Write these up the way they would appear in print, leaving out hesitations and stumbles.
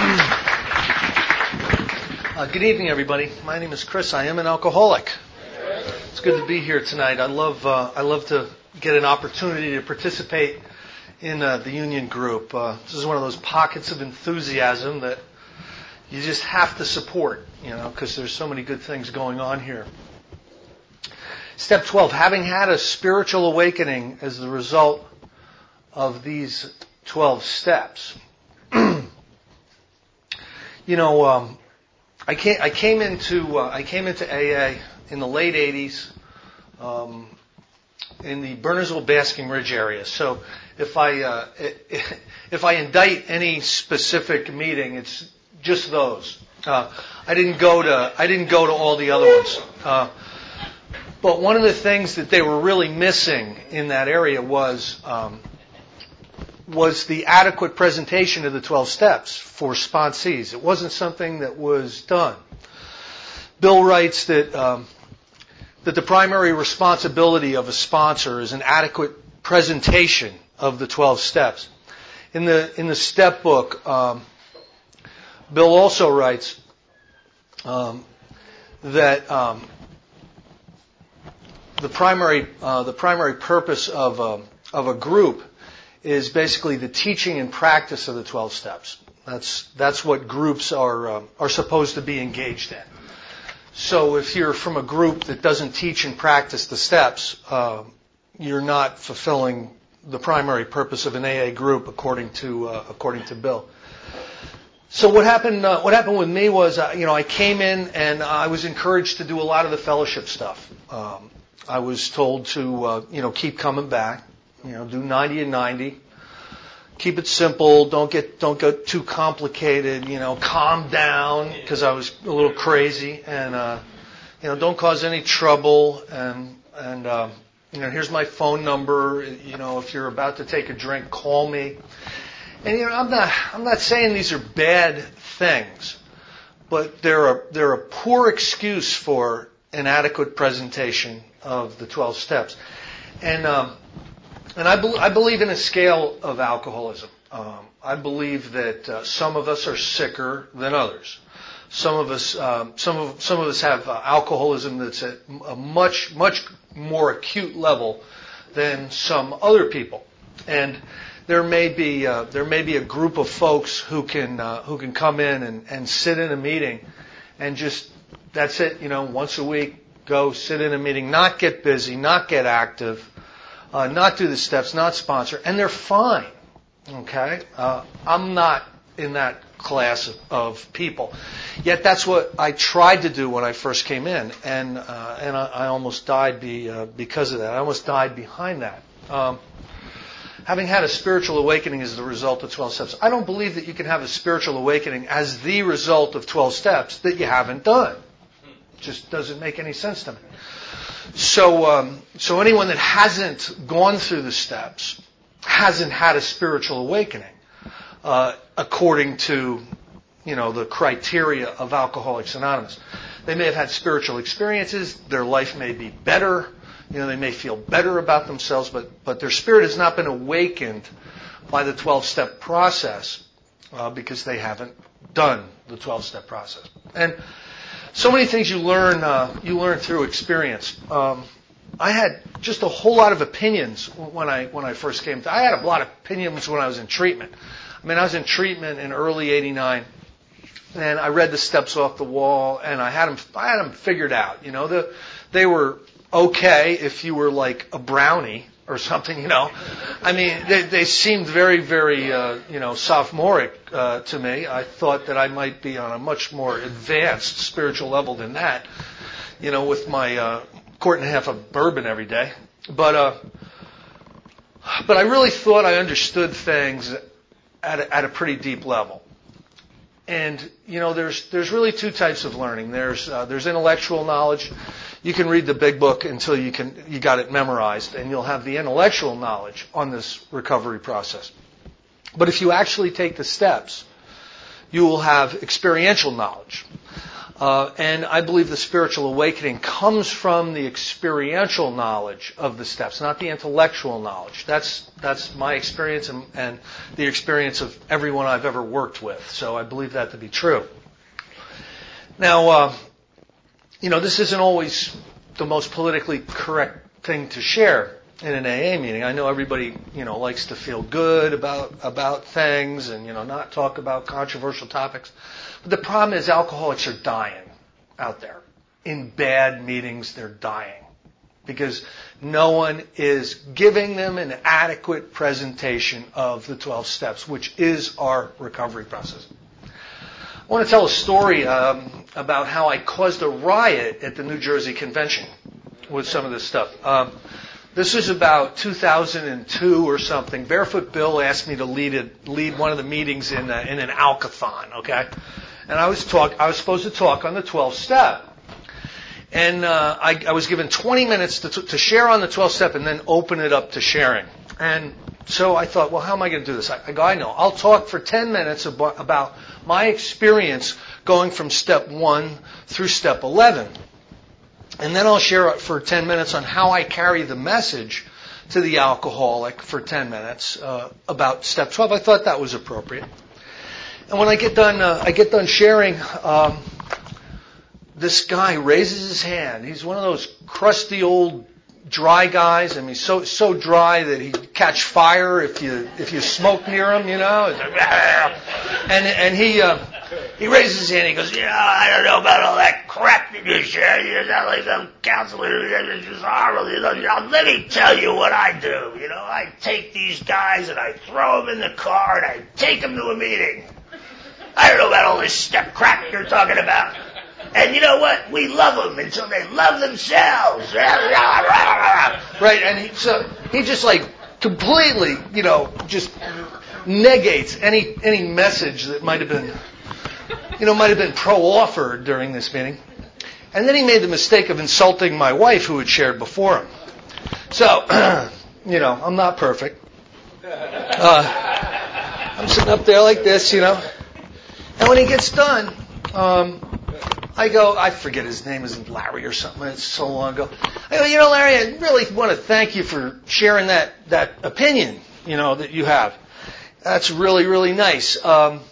Good evening, everybody. My name is Chris. I am an alcoholic. It's good to be here tonight. I love to get an opportunity to participate in the union group. This is one of those pockets of enthusiasm that you just have to support, because there's so many good things going on here. Step 12, having had a spiritual awakening as the result of these 12 steps. I came into AA in the late 80s in the Burnersville Basking Ridge area. So if I indict any specific meeting, it's just those. I didn't go to all the other ones. But one of the things that they were really missing in that area was the adequate presentation of the 12 steps for sponsees. It wasn't something that was done. Bill writes that the primary responsibility of a sponsor is an adequate presentation of the 12 steps. In the step book, Bill also writes that the primary purpose of a group is basically the teaching and practice of the 12 steps. That's what groups are supposed to be engaged in. So if you're from a group that doesn't teach and practice the steps, you're not fulfilling the primary purpose of an AA group, according to Bill. So what happened with me was, I came in and I was encouraged to do a lot of the fellowship stuff. I was told to, keep coming back. Do 90 and 90. Keep it simple. Don't get too complicated. Calm down, because I was a little crazy, and don't cause any trouble. And here's my phone number. If you're about to take a drink, call me. And I'm not saying these are bad things, but they're a poor excuse for inadequate presentation of the 12 steps. And I believe in a scale of alcoholism. I believe that some of us are sicker than others. Some of us have alcoholism that's at a much more acute level than some other people. And there may be a group of folks who can come in and sit in a meeting and just, that's it. Once a week, go sit in a meeting, not get busy, not get active. Not do the steps, not sponsor, and they're fine. Okay, I'm not in that class of people. Yet that's what I tried to do when I first came in, and I almost died because of that. I almost died behind that. Having had a spiritual awakening as the result of 12 steps, I don't believe that you can have a spiritual awakening as the result of 12 steps that you haven't done. It just doesn't make any sense to me. So anyone that hasn't gone through the steps hasn't had a spiritual awakening, according to, the criteria of Alcoholics Anonymous. They may have had spiritual experiences. Their life may be better. They may feel better about themselves, but their spirit has not been awakened by the 12-step process, because they haven't done the 12-step process. And so many things you learn through experience. I had just a whole lot of opinions when I first came. I had a lot of opinions when I was in treatment. I was in treatment in early '89, and I read the steps off the wall, and I had them figured out. They were okay if you were like a brownie or something. They seemed very, very sophomoric to me. I thought that I might be on a much more advanced spiritual level than that, with my quart and a half of bourbon every day. But I really thought I understood things at a pretty deep level. And there's really two types of learning. There's intellectual knowledge. You can read the big book until you got it memorized, and you'll have the intellectual knowledge on this recovery process. But if you actually take the steps, you will have experiential knowledge. And I believe the spiritual awakening comes from the experiential knowledge of the steps, not the intellectual knowledge. That's my experience and the experience of everyone I've ever worked with. So I believe that to be true. Now, this isn't always the most politically correct thing to share in an AA meeting. I know everybody, likes to feel good about things and, not talk about controversial topics. But the problem is alcoholics are dying out there. In bad meetings, they're dying because no one is giving them an adequate presentation of the 12 steps, which is our recovery process. I want to tell a story about how I caused a riot at the New Jersey convention with some of this stuff. This was about 2002 or something. Barefoot Bill asked me to lead one of the meetings in an alkathon, okay? And I was supposed to talk on the 12th step. And I was given 20 minutes to share on the 12th step and then open it up to sharing. And so I thought, well, how am I going to do this? I know. I'll talk for 10 minutes about my experience going from step 1 through step 11. And then I'll share for 10 minutes on how I carry the message to the alcoholic for 10 minutes about step 12. I thought that was appropriate. And when I get done sharing, this guy raises his hand. He's one of those crusty old dry guys. I mean, so dry that he'd catch fire if you smoke near him, It's like, and he raises his hand. He goes, I don't know about all that crap that you share. You're not like some counselor. It's just horrible. Let me tell you what I do. I take these guys and I throw them in the car and I take them to a meeting. I don't know about all this step crap you're talking about. And you know what? We love them until they love themselves. Right? And he just like completely, just negates any message that might have been pro-offered during this meeting. And then he made the mistake of insulting my wife who had shared before him. So, I'm not perfect. I'm sitting up there like this, And when he gets done, I forget his name is Larry or something. It's so long ago. I go, Larry, I really want to thank you for sharing that opinion, that you have. That's really, really nice. But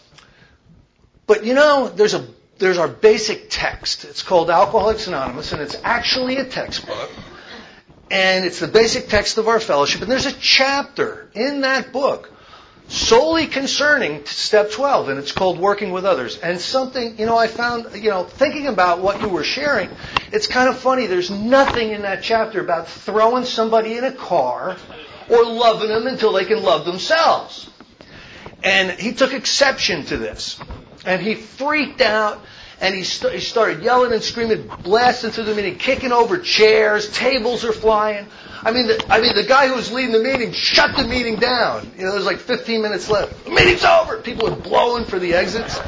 there's our basic text. It's called Alcoholics Anonymous, and it's actually a textbook. And it's the basic text of our fellowship. And there's a chapter in that book solely concerning step 12, and it's called Working with Others. And something, I found, thinking about what you were sharing, it's kind of funny. There's nothing in that chapter about throwing somebody in a car or loving them until they can love themselves. And he took exception to this. And he freaked out, and he started yelling and screaming, blasting through the meeting, kicking over chairs, tables are flying. I mean, the guy who was leading the meeting shut the meeting down. There's like 15 minutes left. The meeting's over. People are blowing for the exits.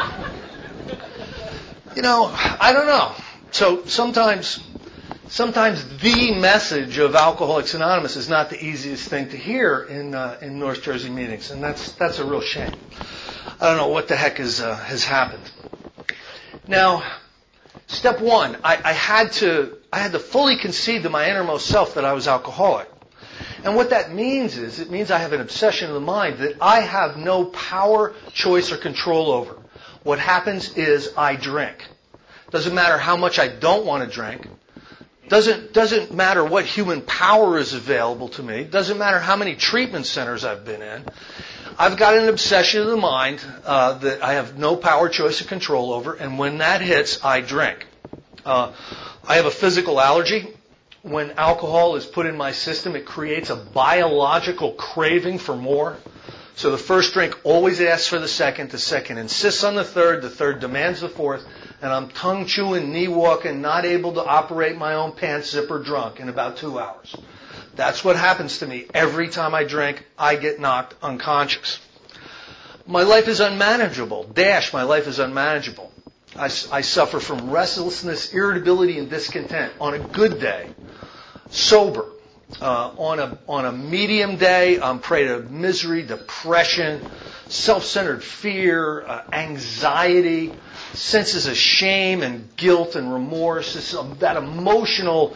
I don't know. So sometimes the message of Alcoholics Anonymous is not the easiest thing to hear in North Jersey meetings, and that's a real shame. I don't know what the heck has happened. Now, step 1, I had to fully concede to my innermost self that I was alcoholic. And what that means is, it means I have an obsession of the mind that I have no power, choice, or control over. What happens is I drink. Doesn't matter how much I don't want to drink. Doesn't matter what human power is available to me. Doesn't matter how many treatment centers I've been in. I've got an obsession of the mind that I have no power, choice, or control over, and when that hits, I drink. I have a physical allergy. When alcohol is put in my system, it creates a biological craving for more. So the first drink always asks for the second insists on the third demands the fourth, and I'm tongue-chewing, knee-walking, not able to operate my own pants zipper drunk in about 2 hours. That's what happens to me. Every time I drink, I get knocked unconscious. My life is unmanageable. My life is unmanageable. I suffer from restlessness, irritability, and discontent on a good day. Sober, On a medium day, I'm prey to misery, depression, self-centered fear, anxiety, senses of shame and guilt and remorse. That emotional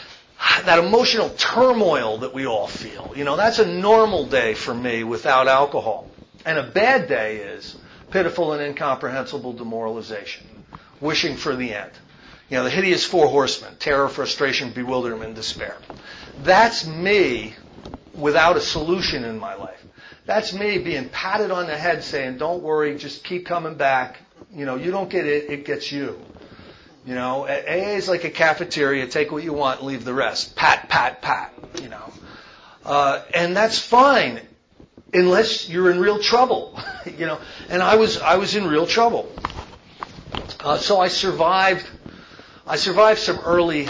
turmoil that we all feel. That's a normal day for me without alcohol. And a bad day is pitiful and incomprehensible demoralization, wishing for the end. The hideous four horsemen: terror, frustration, bewilderment, and despair. That's me without a solution in my life. That's me being patted on the head saying, don't worry, just keep coming back. You don't get it, it gets you. AA is like a cafeteria. Take what you want, leave the rest. Pat, pat, pat. And that's fine unless you're in real trouble. And I was in real trouble. So I survived some early.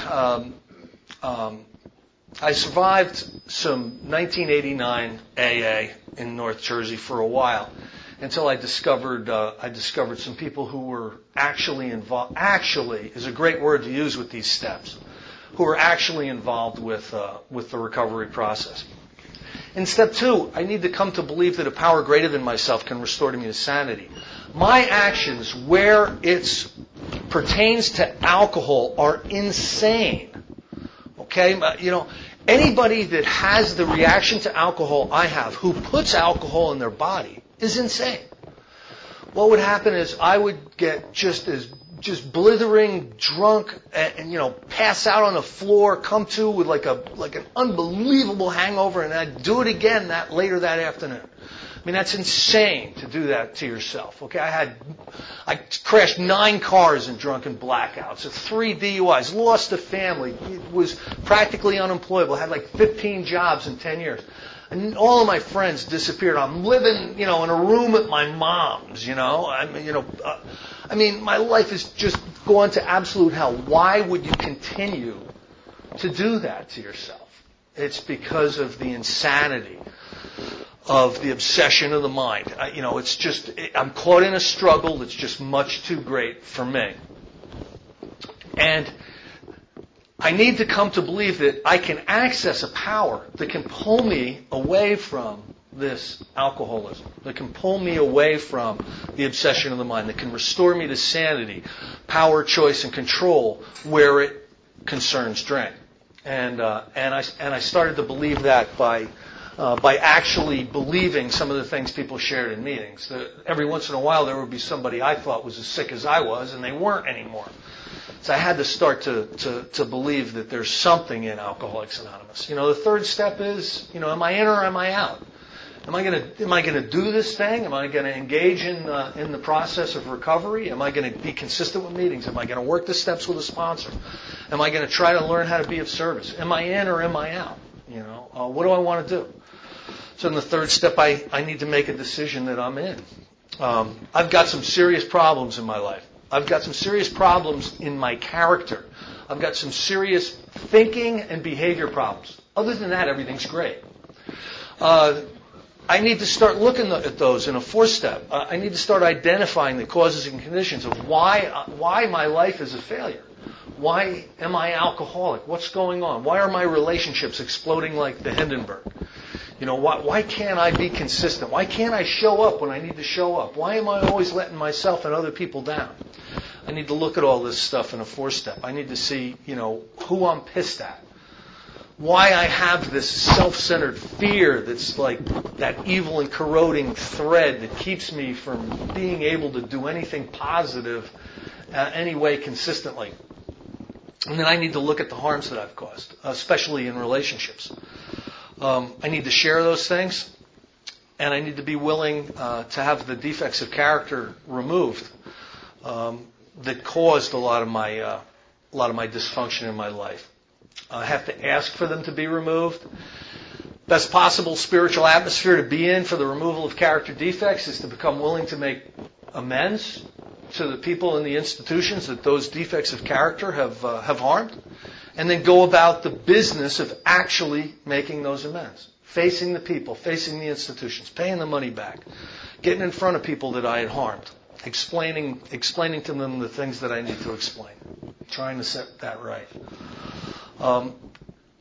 I survived some 1989 AA in North Jersey for a while until I discovered some people who were actually involved. Actually is a great word to use with these steps. Who were actually involved with the recovery process. In step 2, I need to come to believe that a power greater than myself can restore me to sanity. My actions, where it pertains to alcohol, are insane. Okay, anybody that has the reaction to alcohol I have, who puts alcohol in their body, is insane. What would happen is I would get just blithering drunk and pass out on the floor, come to with like an unbelievable hangover, and I'd do it again later that afternoon. I mean, that's insane to do that to yourself. Okay, I crashed 9 cars in drunken blackouts, 3 DUIs, lost a family, was practically unemployable, had like 15 jobs in 10 years. And all of my friends disappeared. I'm living, in a room at my mom's, I mean, my life has just gone to absolute hell. Why would you continue to do that to yourself? It's because of the insanity of the obsession of the mind. I'm caught in a struggle that's just much too great for me. And I need to come to believe that I can access a power that can pull me away from this alcoholism, that can pull me away from the obsession of the mind, that can restore me to sanity, power, choice, and control where it concerns drink. And I started to believe that by actually believing some of the things people shared in meetings. Every once in a while there would be somebody I thought was as sick as I was, and they weren't anymore. So I had to start to believe that there's something in Alcoholics Anonymous. The third step is, am I in or am I out? Am I going to do this thing? Am I going to engage in the process of recovery? Am I going to be consistent with meetings? Am I going to work the steps with a sponsor? Am I going to try to learn how to be of service? Am I in or am I out? What do I want to do? So in the third step, I need to make a decision that I'm in. I've got some serious problems in my life. I've got some serious problems in my character. I've got some serious thinking and behavior problems. Other than that, everything's great. I need to start looking at those in a fourth step. I need to start identifying the causes and conditions of why my life is a failure. Why am I alcoholic? What's going on? Why are my relationships exploding like the Hindenburg? Why can't I be consistent? Why can't I show up when I need to show up? Why am I always letting myself and other people down? I need to look at all this stuff in a fourth step. I need to see, who I'm pissed at. Why I have this self-centered fear that's like that evil and corroding thread that keeps me from being able to do anything positive any way consistently. And then I need to look at the harms that I've caused, especially in relationships. I need to share those things, and I need to be willing to have the defects of character removed that caused a lot of my dysfunction in my life. I have to ask for them to be removed. Best possible spiritual atmosphere to be in for the removal of character defects is to become willing to make amends to the people in the institutions that those defects of character have harmed, and then go about the business of actually making those amends, facing the people, facing the institutions, paying the money back, getting in front of people that I had harmed, explaining to them the things that I need to explain, trying to set that right.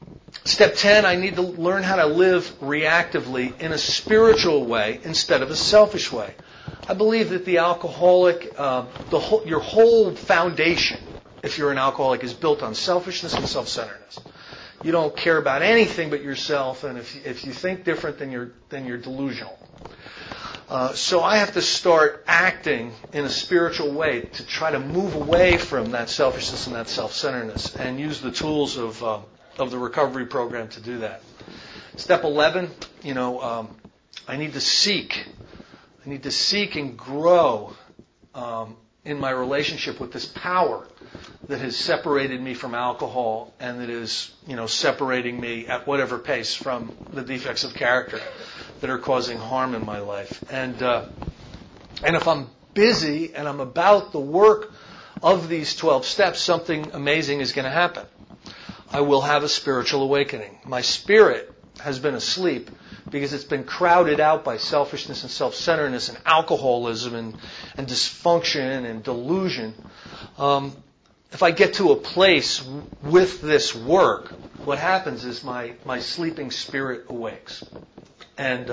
Step 10, I need to learn how to live reactively in a spiritual way instead of a selfish way. I believe that the alcoholic, your whole foundation, if you're an alcoholic, is built on selfishness and self-centeredness. You don't care about anything but yourself, and if you think different, then you're delusional. So I have to start acting in a spiritual way to try to move away from that selfishness and that self-centeredness, and use the tools of the recovery program to do that. Step 11, I need to seek. I need to seek and grow in my relationship with this power that has separated me from alcohol and that is, separating me at whatever pace from the defects of character that are causing harm in my life. And if I'm busy and I'm about the work of these 12 steps, something amazing is going to happen. I will have a spiritual awakening. My spirit has been asleep because it's been crowded out by selfishness and self-centeredness and alcoholism and dysfunction and delusion. If I get to a place with this work, what happens is my sleeping spirit awakes. And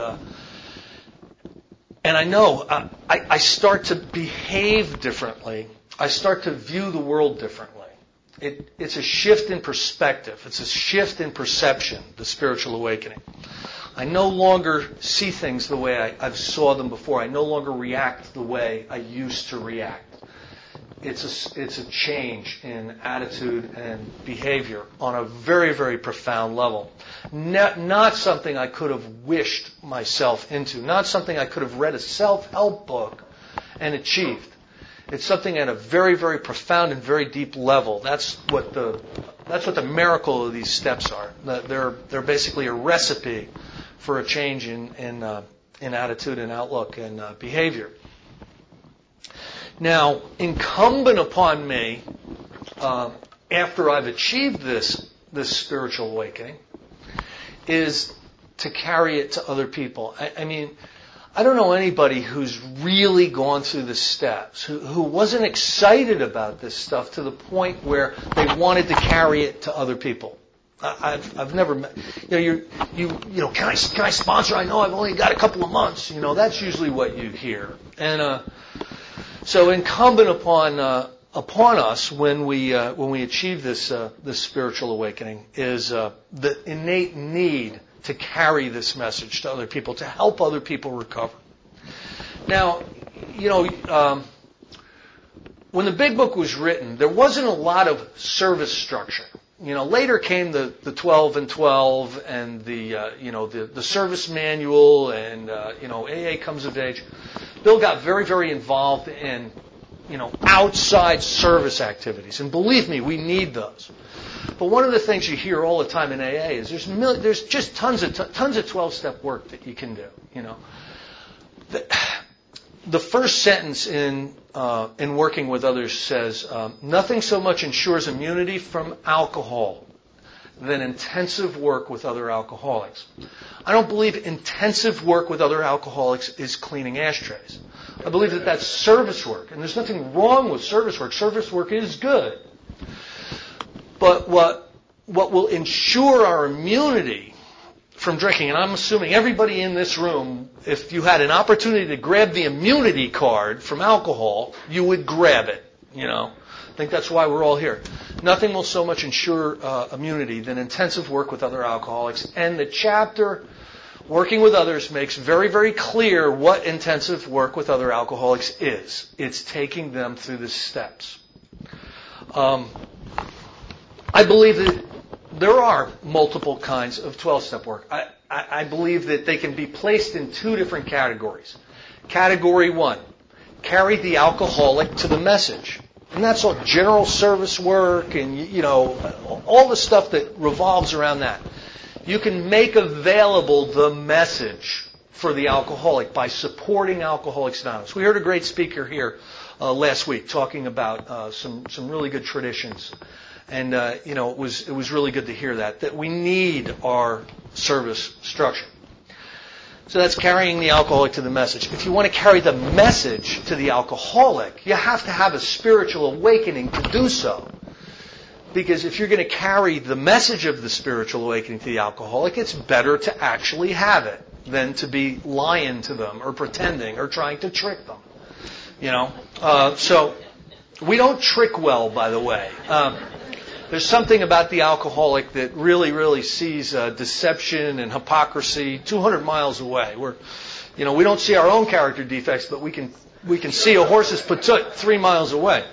I know I start to behave differently. I start to view the world differently. It's a shift in perspective. It's a shift in perception, the spiritual awakening. I no longer see things the way I saw them before. I no longer react the way I used to react. It's a change in attitude and behavior on a very, very profound level. Not something I could have wished myself into. Not something I could have read a self-help book and achieved. It's something at a very, very profound and very deep level. That's what the miracle of these steps are. They're basically a recipe for a change in attitude and outlook and behavior. Now, incumbent upon me, after I've achieved this spiritual awakening, is to carry it to other people. I don't know anybody who's really gone through the steps, who wasn't excited about this stuff to the point where they wanted to carry it to other people. I've never met, can I sponsor? I know I've only got a couple of months. That's usually what you hear. And so incumbent upon us when we achieve this spiritual awakening is the innate need to carry this message to other people, to help other people recover. Now, when the Big Book was written, there wasn't a lot of service structure. Later came the 12 and 12 and the service manual and AA Comes of Age. Bill got very, very involved in outside service activities, and believe me, we need those. But one of the things you hear all the time in AA is there's just tons of 12-step work that you can do. The first sentence in working with others says, nothing so much ensures immunity from alcohol than intensive work with other alcoholics. I don't believe intensive work with other alcoholics is cleaning ashtrays. I believe that that's service work, and there's nothing wrong with service work. Service work is good. But what will ensure our immunity from drinking, and I'm assuming everybody in this room, if you had an opportunity to grab the immunity card from alcohol, you would grab it. I think that's why we're all here. Nothing will so much ensure immunity than intensive work with other alcoholics. And the chapter, Working with Others, makes very, very clear what intensive work with other alcoholics is. It's taking them through the steps. I believe that there are multiple kinds of 12-step work. I believe that they can be placed in two different categories. Category 1, carry the alcoholic to the message. And that's all general service work and, all the stuff that revolves around that. You can make available the message for the alcoholic by supporting Alcoholics Anonymous. We heard a great speaker here last week talking about some really good traditions. And, it was really good to hear that we need our service structure. So that's carrying the alcoholic to the message. If you want to carry the message to the alcoholic, you have to have a spiritual awakening to do so. Because if you're going to carry the message of the spiritual awakening to the alcoholic, it's better to actually have it than to be lying to them or pretending or trying to trick them. So we don't trick well, by the way. There's something about the alcoholic that really, really sees deception and hypocrisy 200 miles away. We don't see our own character defects, but we can see a horse's patut 3 miles away.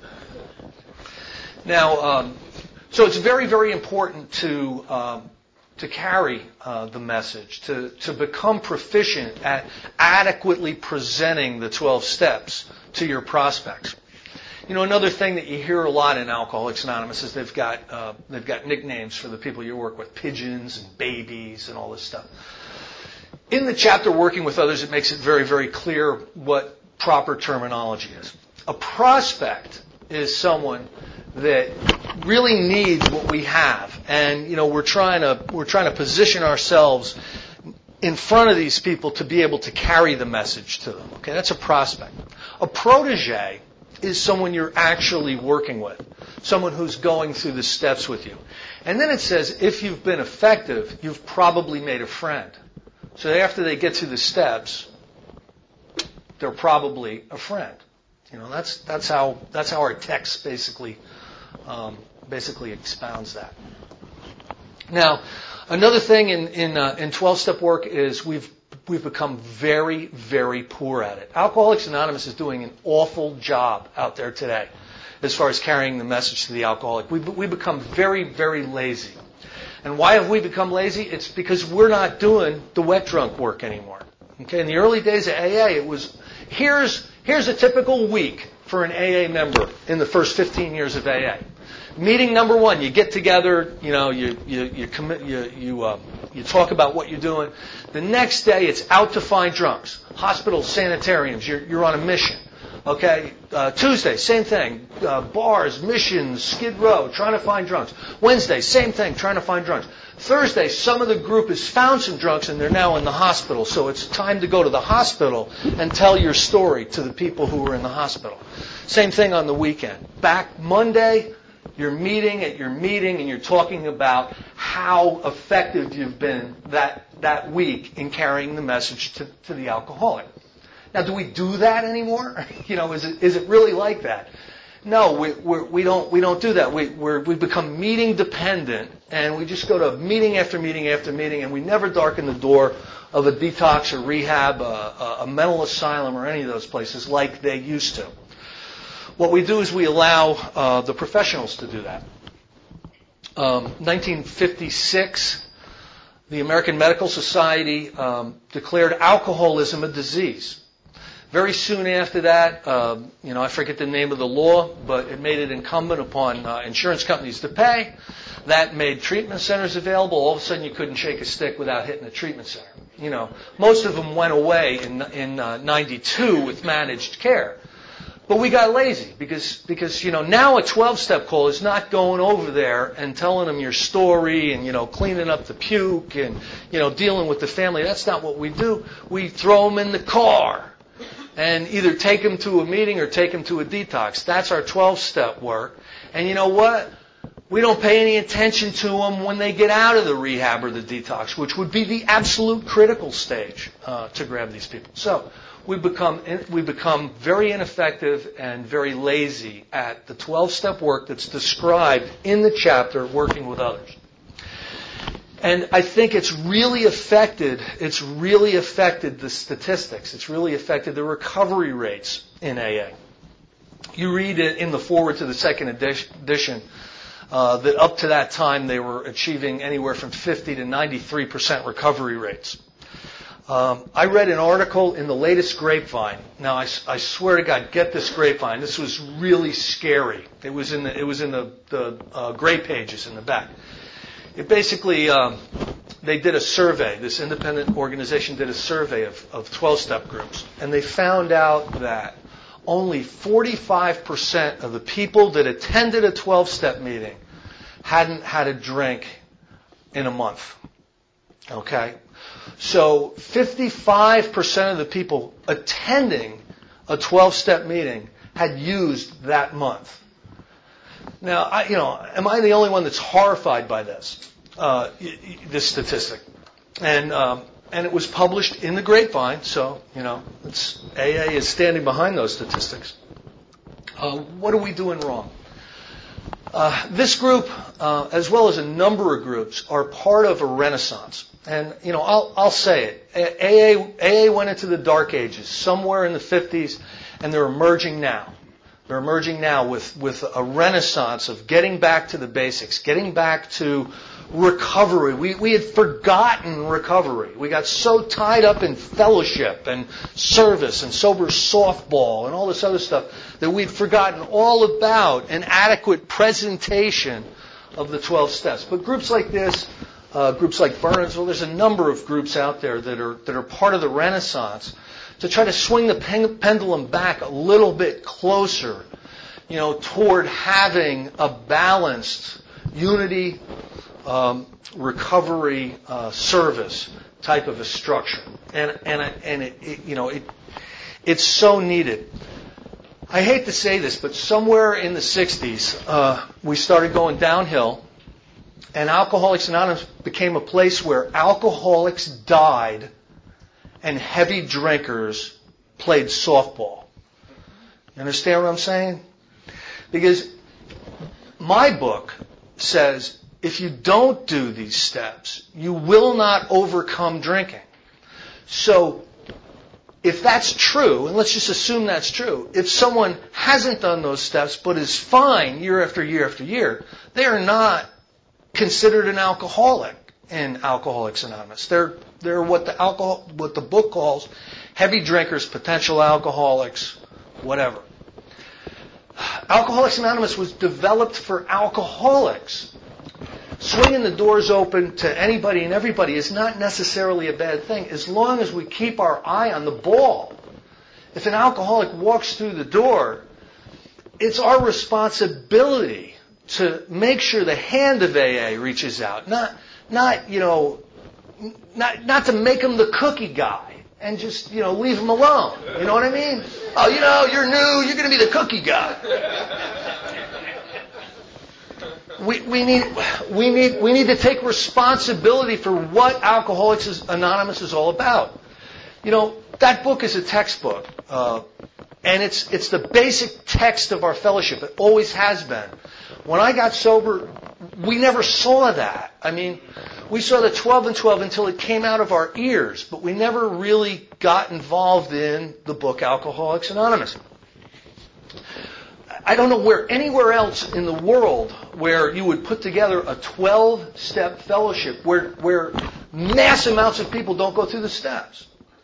Now, so it's very, very important to carry the message, to become proficient at adequately presenting the 12 steps to your prospects. Another thing that you hear a lot in Alcoholics Anonymous is they've got nicknames for the people you work with, pigeons and babies and all this stuff. In the chapter Working with Others, it makes it very, very clear what proper terminology is. A prospect is someone that really needs what we have, and we're trying to position ourselves in front of these people to be able to carry the message to them. Okay, that's a prospect. A protege is someone you're actually working with, someone who's going through the steps with you. And then it says, if you've been effective, you've probably made a friend. So after they get through the steps, they're probably a friend. That's how our text basically expounds that. Now, another thing in 12-step work is we've become very, very poor at it. Alcoholics Anonymous is doing an awful job out there today as far as carrying the message to the alcoholic. We've become very, very lazy. And why have we become lazy? It's because we're not doing the wet drunk work anymore. Okay, in the early days of AA, it was here's a typical week for an AA member in the first 15 years of AA. Meeting number 1, you get together, you talk about what you're doing. The next day, it's out to find drunks. Hospitals, sanitariums, you're on a mission. Okay, Tuesday, same thing. Bars, missions, Skid Row, trying to find drunks. Wednesday, same thing, trying to find drunks. Thursday, some of the group has found some drunks and they're now in the hospital. So it's time to go to the hospital and tell your story to the people who are in the hospital. Same thing on the weekend. Back Monday, you're meeting at your meeting and you're talking about how effective you've been that week in carrying the message to the alcoholic. Now, do we do that anymore? Is it really like that? No, we don't do that. We've become meeting dependent, and we just go to meeting after meeting after meeting, and we never darken the door of a detox or rehab, a mental asylum, or any of those places like they used to. What we do is we allow the professionals to do that. 1956, the American Medical Society declared alcoholism a disease. Very soon after that, I forget the name of the law, but it made it incumbent upon insurance companies to pay. That made treatment centers available. All of a sudden, you couldn't shake a stick without hitting a treatment center. Most of them went away in 92 with managed care. But we got lazy because now a 12-step call is not going over there and telling them your story and, cleaning up the puke and, dealing with the family. That's not what we do. We throw them in the car and either take them to a meeting or take them to a detox. That's our 12-step work. And you know what? We don't pay any attention to them when they get out of the rehab or the detox, which would be the absolute critical stage to grab these people. So we've become very ineffective and very lazy at the 12-step work that's described in the chapter Working with Others. And I think it's really affected the statistics. It's really affected the recovery rates in AA. You read it in the foreword to the second edition that up to that time they were achieving anywhere from 50 to 93% recovery rates. I read an article in the latest Grapevine. Now I swear to God, get this Grapevine. This was really scary. It was in the gray pages in the back. It basically, they did a survey. This independent organization did a survey of 12-step groups. And they found out that only 45% of the people that attended a 12-step meeting hadn't had a drink in a month. Okay? So 55% of the people attending a 12-step meeting had used that month. Now, am I the only one that's horrified by this statistic? And it was published in the Grapevine, so, AA is standing behind those statistics. What are we doing wrong? This group, as well as a number of groups, are part of a renaissance. And, I'll say it. AA went into the dark ages somewhere in the 50s, and they're emerging now. They're emerging now with a renaissance of getting back to the basics, getting back to recovery. We had forgotten recovery. We got so tied up in fellowship and service and sober softball and all this other stuff that we'd forgotten all about an adequate presentation of the 12 steps. But groups like this, groups like Burnsville, there's a number of groups out there that are part of the renaissance to try to swing the pendulum back a little bit closer, toward having a balanced unity, recovery, service type of a structure, and it's so needed. I hate to say this, but somewhere in the 60s, we started going downhill, and Alcoholics Anonymous became a place where alcoholics died and heavy drinkers played softball. You understand what I'm saying? Because my book says if you don't do these steps, you will not overcome drinking. So if that's true, and let's just assume that's true, if someone hasn't done those steps but is fine year after year after year, they are not considered an alcoholic in Alcoholics Anonymous. They're what the book calls heavy drinkers, potential alcoholics, whatever. Alcoholics Anonymous was developed for alcoholics. Swinging the doors open to anybody and everybody is not necessarily a bad thing as long as we keep our eye on the ball. If an alcoholic walks through the door, it's our responsibility to make sure the hand of AA reaches out, not to make him the cookie guy and just, leave him alone. You know what I mean? Oh, you're new, you're going to be the cookie guy. We need to take responsibility for what Alcoholics Anonymous is all about. That book is a textbook, and it's the basic text of our fellowship. It always has been. When I got sober, we never saw that. I mean, we saw the 12 and 12 until it came out of our ears, but we never really got involved in the book Alcoholics Anonymous. I don't know anywhere else in the world where you would put together a 12-step fellowship where mass amounts of people don't go through the steps.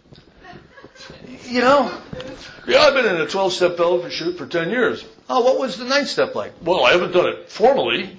Yeah, I've been in a 12-step fellowship for 10 years. Oh, what was the 9th step like? Well, I haven't done it formally.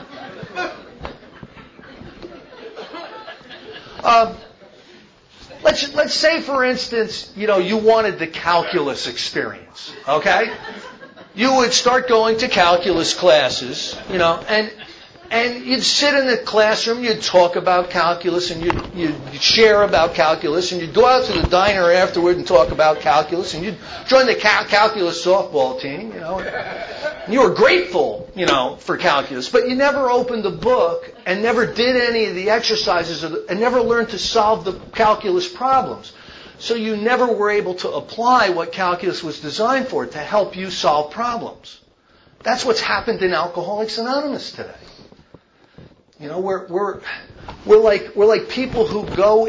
Let's say, for instance, you wanted the calculus experience, okay? You would start going to calculus classes, and you'd sit in the classroom, you'd talk about calculus, and you'd share about calculus, and you'd go out to the diner afterward and talk about calculus, and you'd join the calculus softball team, And you were grateful, for calculus, but you never opened the book and never did any of the exercises and never learned to solve the calculus problems. So you never were able to apply what calculus was designed for, to help you solve problems. That's what's happened in Alcoholics Anonymous today. We're like people who go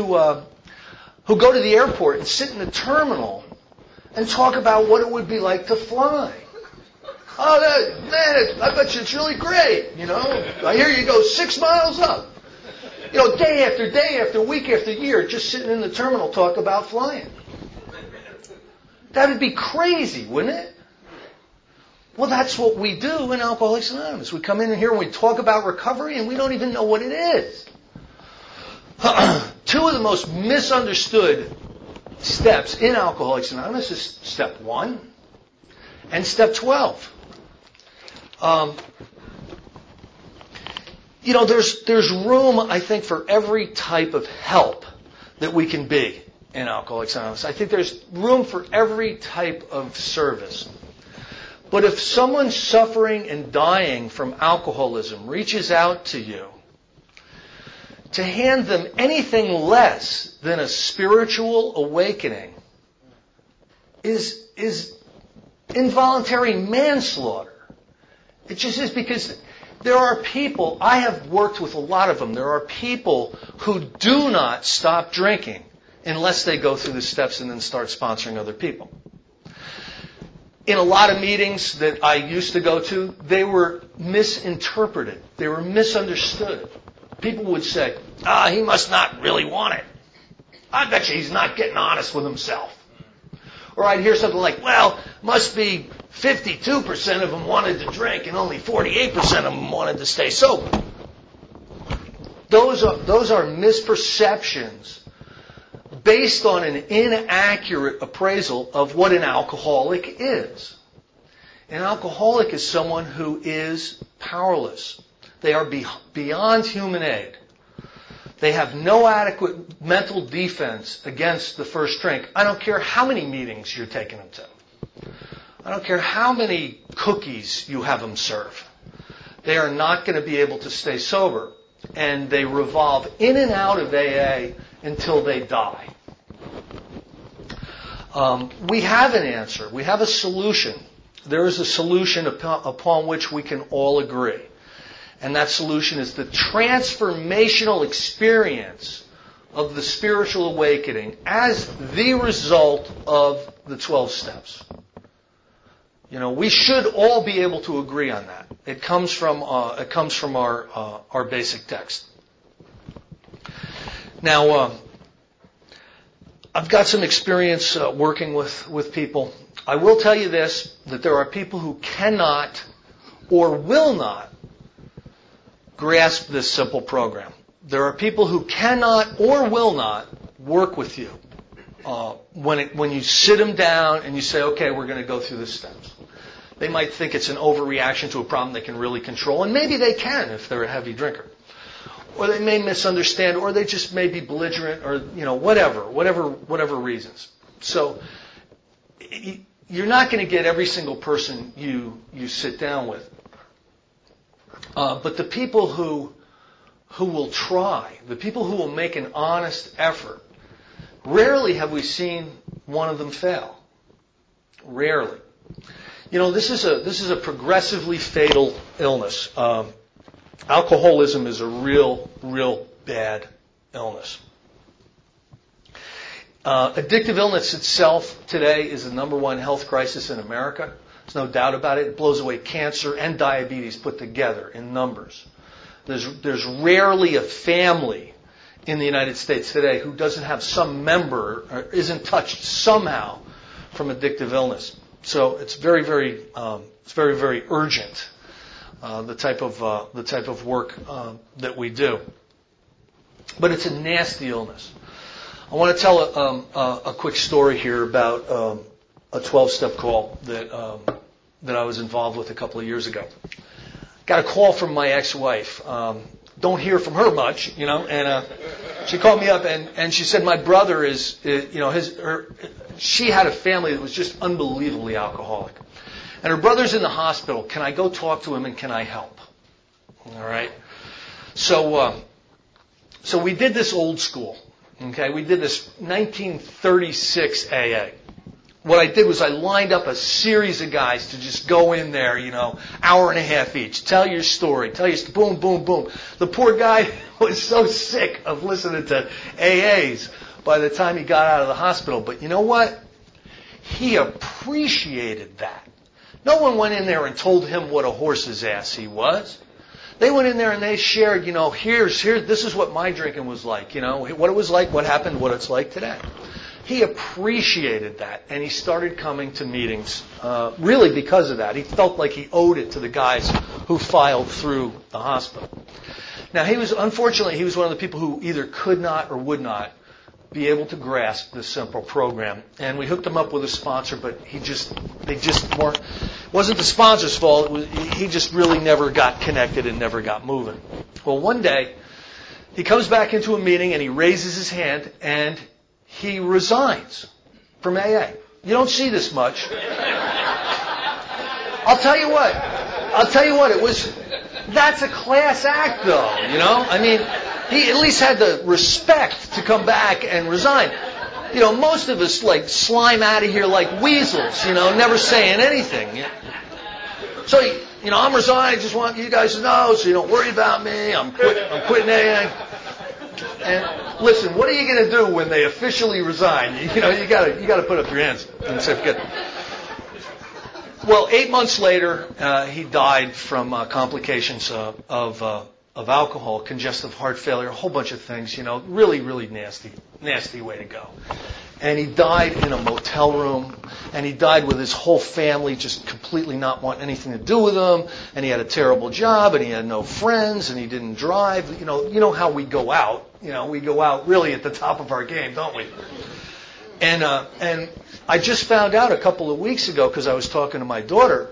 to the airport and sit in the terminal and talk about what it would be like to fly. Oh, man, I bet you it's really great. I hear you go 6 miles up. Day after day after week after year, just sitting in the terminal talk about flying. That would be crazy, wouldn't it? Well, that's what we do in Alcoholics Anonymous. We come in here and we talk about recovery and we don't even know what it is. Two of the most misunderstood steps in Alcoholics Anonymous is step 1 and step 12. There's room, I think, for every type of help that we can be in Alcoholics Anonymous. I think there's room for every type of service. But if someone suffering and dying from alcoholism reaches out to you, to hand them anything less than a spiritual awakening is involuntary manslaughter. It just is, because there are people, I have worked with a lot of them, there are people who do not stop drinking unless they go through the steps and then start sponsoring other people. In a lot of meetings that I used to go to, they were misinterpreted. They were misunderstood. People would say, he must not really want it. I bet you he's not getting honest with himself. Or I'd hear something like, well, must be 52% of them wanted to drink and only 48% of them wanted to stay sober. Those are misperceptions based on an inaccurate appraisal of what an alcoholic is. An alcoholic is someone who is powerless. They are beyond human aid. They have no adequate mental defense against the first drink. I don't care how many meetings you're taking them to. I don't care how many cookies you have them serve. They are not going to be able to stay sober. And they revolve in and out of AA until they die. We have an answer. We have a solution. There is a solution upon which we can all agree. And that solution is the transformational experience of the spiritual awakening as the result of the 12 steps. We should all be able to agree on that. It comes from our basic text. Now, I've got some experience working with people. I will tell you this, that there are people who cannot or will not grasp this simple program. There are people who cannot or will not work with you when you sit them down and you say, okay, we're going to go through the steps. They might think it's an overreaction to a problem they can really control, and maybe they can if they're a heavy drinker. Or they may misunderstand, or they just may be belligerent, or whatever reasons. So you're not going to get every single person you sit down with. But the people who will try, the people who will make an honest effort, rarely have we seen one of them fail. Rarely. This is a progressively fatal illness. Alcoholism is a real bad illness. Addictive illness itself today is the number one health crisis in America. There's no doubt about it. It blows away cancer and diabetes put together in numbers. There's rarely a family in the United States today who doesn't have some member or isn't touched somehow from addictive illness. So it's very urgent. The type of work that we do, but it's a nasty illness. I want to tell a quick story here about a 12-step call that I was involved with a couple of years ago. Got a call from my ex-wife. Don't hear from her much, and she called me up and she said my brother is, she had a family that was just unbelievably alcoholic. And her brother's in the hospital. Can I go talk to him and can I help? All right. So we did this old school. Okay. We did this 1936 AA. What I did was I lined up a series of guys to just go in there, hour and a half each. Tell your story. Boom, boom, boom. The poor guy was so sick of listening to AAs by the time he got out of the hospital. But you know what? He appreciated that. No one went in there and told him what a horse's ass he was. They went in there and they shared, this is what my drinking was like, what it was like, what happened, what it's like today. He appreciated that, and he started coming to meetings really because of that. He felt like he owed it to the guys who filed through the hospital. Now, unfortunately, he was one of the people who either could not or would not be able to grasp this simple program. And we hooked him up with a sponsor, but they just weren't. It wasn't the sponsor's fault. He just really never got connected and never got moving. Well, one day, he comes back into a meeting and he raises his hand and he resigns from AA. You don't see this much. I'll tell you what, that's a class act though, you know? I mean, he at least had the respect to come back and resign. You know, most of us like slime out of here like weasels, you know, never saying anything. So, you know, I'm resigning, just want you guys to know so you don't worry about me. I'm quitting AA. And listen, what are you going to do when they officially resign? You know, you got to put up your hands and say, forget it. Well, 8 months later, he died from complications of alcohol, congestive heart failure, a whole bunch of things. You know, really, really nasty way to go. And he died in a motel room, and he died with his whole family just completely not wanting anything to do with him. And he had a terrible job, and he had no friends, and he didn't drive. You know how we go out. You know, we go out really at the top of our game, don't we? And I just found out a couple of weeks ago because I was talking to my daughter.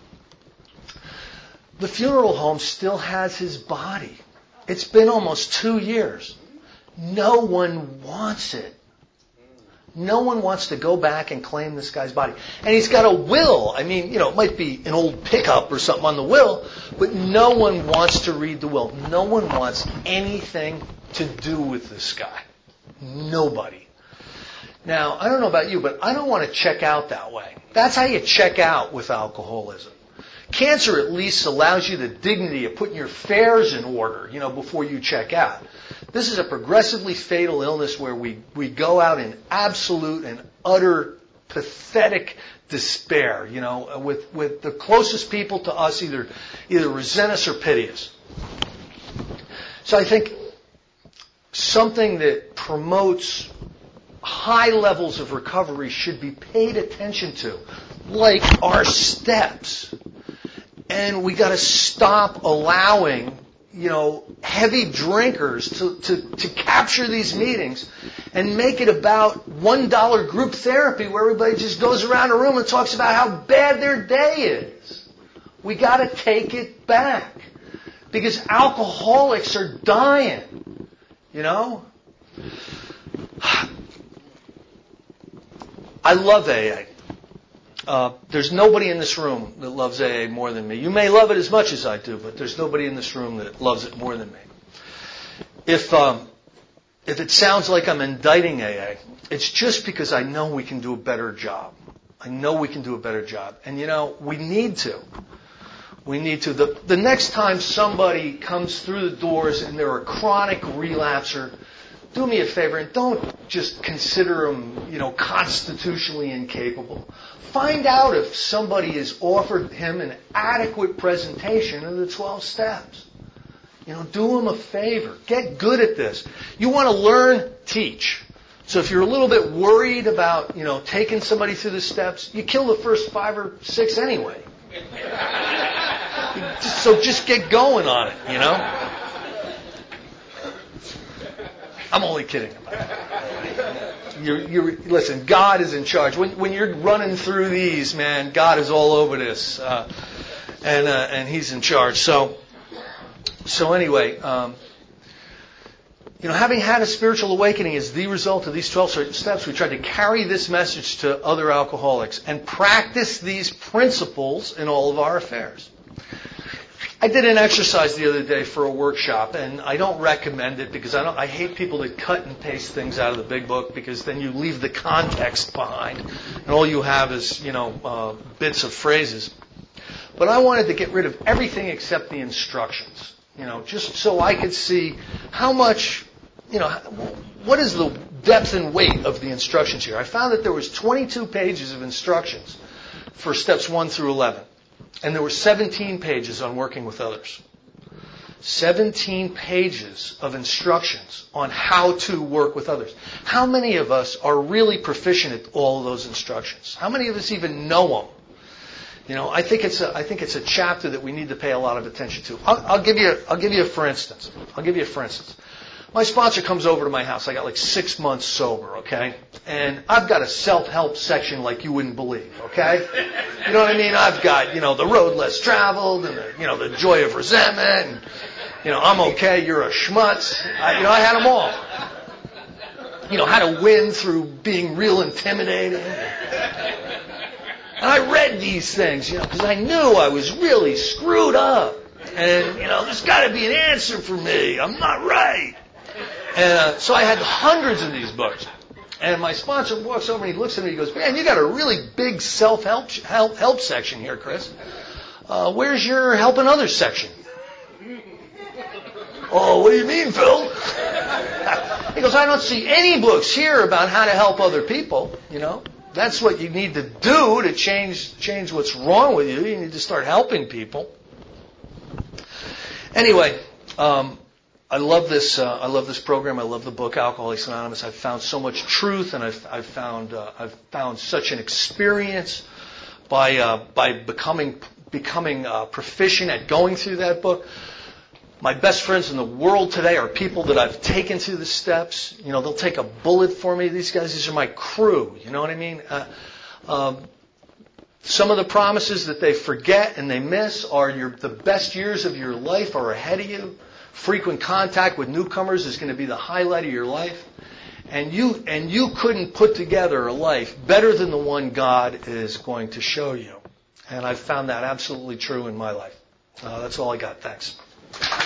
The funeral home still has his body. It's been almost 2 years. No one wants it. No one wants to go back and claim this guy's body. And he's got a will. I mean, you know, it might be an old pickup or something on the will, but no one wants to read the will. No one wants anything to do with this guy. Nobody. Now, I don't know about you, but I don't want to check out that way. That's how you check out with alcoholism. Cancer at least allows you the dignity of putting your affairs in order, you know, before you check out. This is a progressively fatal illness where we go out in absolute and utter pathetic despair, you know, with the closest people to us either resent us or pity us. So I think something that promotes high levels of recovery should be paid attention to, like our steps. And we got to stop allowing, you know, heavy drinkers to capture these meetings and make it about $1 group therapy where everybody just goes around a room and talks about how bad their day is. We got to take it back because alcoholics are dying, you know. I love AA. There's nobody in this room that loves AA more than me. You may love it as much as I do, but there's nobody in this room that loves it more than me. If it sounds like I'm indicting AA, it's just because I know we can do a better job. I know we can do a better job. And, you know, we need to. We need to. The next time somebody comes through the doors and they're a chronic relapser, do me a favor and don't just consider them, you know, constitutionally incapable. Find out if somebody has offered him an adequate presentation of the 12 steps. You know, do him a favor. Get good at this. You want to learn, teach. So if you're a little bit worried about, you know, taking somebody through the steps, you kill the first 5 or 6 anyway. So just get going on it, you know. I'm only kidding about it. Listen, God is in charge. When you're running through these, man, God is all over this, and He's in charge. So anyway, you know, having had a spiritual awakening is the result of these 12 steps. We tried to carry this message to other alcoholics and practice these principles in all of our affairs. I did an exercise the other day for a workshop, and I don't recommend it because I hate people that cut and paste things out of the big book because then you leave the context behind, and all you have is, you know, bits of phrases. But I wanted to get rid of everything except the instructions, you know, just so I could see how much, you know, what is the depth and weight of the instructions here. I found that there was 22 pages of instructions for steps 1 through 11. And there were 17 pages on working with others. 17 pages of instructions on how to work with others. How many of us are really proficient at all of those instructions? How many of us even know them? You know, I think it's a chapter that we need to pay a lot of attention to. I'll give you a for instance. My sponsor comes over to my house. I got like 6 months sober, okay? And I've got a self-help section like you wouldn't believe, okay? You know what I mean? I've got, you know, the road less traveled and the joy of resentment and, you know, I'm okay, you're a schmutz. I had them all. You know, how to win through being real intimidating. And I read these things, because I knew I was really screwed up. And, there's got to be an answer for me. I'm not right. And so I had hundreds of these books. And my sponsor walks over and he looks at me and he goes, man, you got a really big self-help section here, Chris. Where's your helping others section? Oh, what do you mean, Phil? He goes, I don't see any books here about how to help other people, That's what you need to do to change what's wrong with you. You need to start helping people. Anyway, I love this. I love this program. I love the book Alcoholics Anonymous. I've found so much truth, and I've found such an experience by becoming proficient at going through that book. My best friends in the world today are people that I've taken through the steps. They'll take a bullet for me. These are my crew. You know what I mean? Some of the promises that they forget and they miss are the best years of your life are ahead of you. Frequent contact with newcomers is going to be the highlight of your life. And you couldn't put together a life better than the one God is going to show you. And I've found that absolutely true in my life. That's all I got. Thanks.